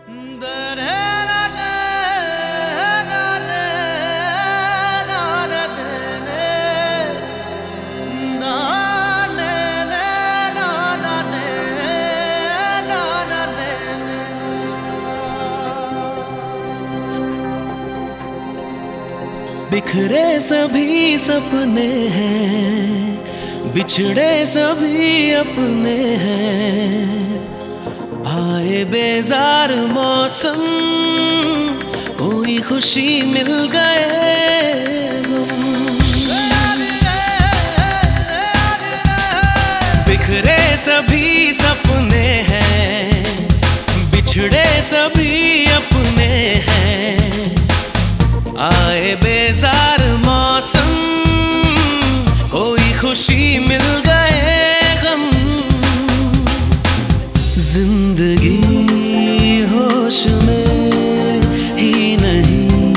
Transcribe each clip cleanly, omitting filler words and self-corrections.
बिखरे सभी सपने हैं, बिछड़े सभी अपने हैं। आए बेजार मौसम, कोई खुशी मिल गए बिखरे सभी सपने हैं, बिछड़े सभी अपने हैं। आए बेजार मौसम, कोई खुशी मिल गए गम। जिंदगी होश में ही नहीं,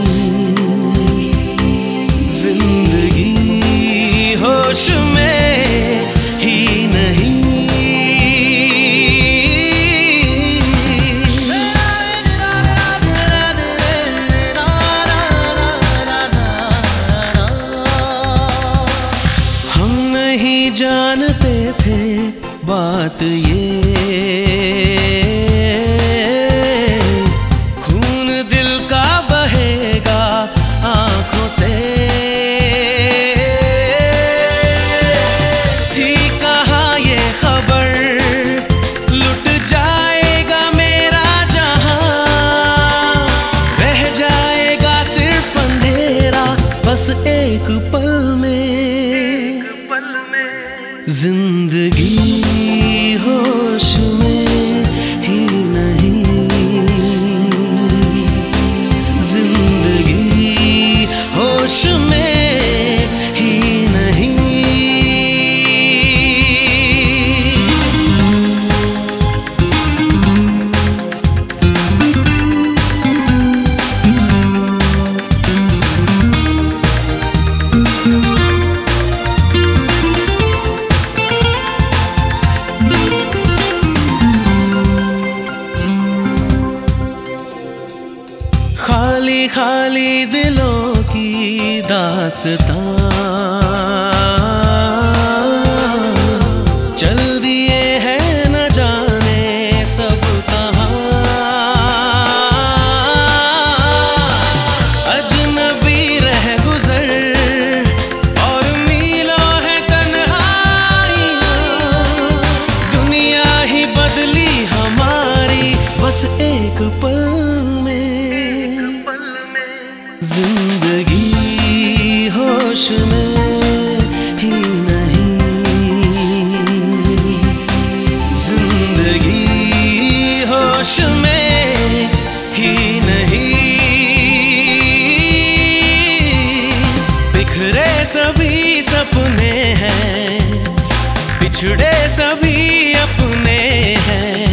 जिंदगी होश में ही नहीं। जानते थे बात ये, खून दिल का बहेगा आंखों से। थी कहाँ ये खबर, लुट जाएगा मेरा जहां, रह जाएगा सिर्फ अंधेरा बस एक पल में। जिंदगी होश में ही नहीं, जिंदगी होश में ही नहीं। खाली खाली दिलों की दास्तां चल दिए हैं न जाने सब कहाँ। अजनबी रह गुजर और मीलों है तन्हाइयाँ, दुनिया ही बदली हमारी बस एक पल में। जिंदगी होश में ही नहीं, जिंदगी होश में ही नहीं। बिखरे सभी सपने हैं, बिछड़े सभी अपने हैं।